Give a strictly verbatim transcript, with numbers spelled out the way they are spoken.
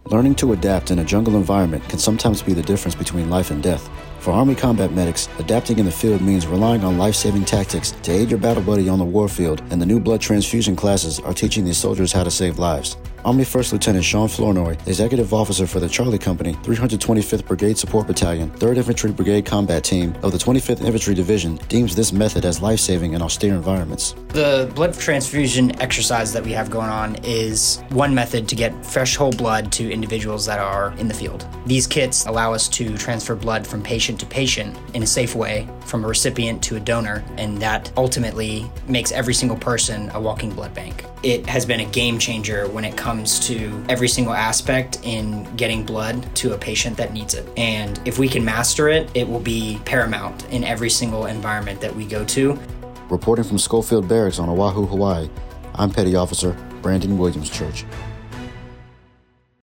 Learning to adapt in a jungle environment can sometimes be the difference between life and death. For Army combat medics, adapting in the field means relying on life-saving tactics to aid your battle buddy on the warfield, and the new blood transfusion classes are teaching these soldiers how to save lives. Army First Lieutenant Sean Flournoy, Executive Officer for the Charlie Company, three hundred twenty-fifth Brigade Support Battalion, third Infantry Brigade Combat Team of the twenty-fifth Infantry Division, deems this method as life-saving in austere environments. The blood transfusion exercise that we have going on is one method to get fresh whole blood to individuals that are in the field. These kits allow us to transfer blood from patient to patient in a safe way, from a recipient to a donor, and that ultimately makes every single person a walking blood bank. It has been a game changer when it comes to every single aspect in getting blood to a patient that needs it. And if we can master it, it will be paramount in every single environment that we go to. Reporting from Schofield Barracks on Oahu, Hawaii, I'm Petty Officer Brandon Williams Church.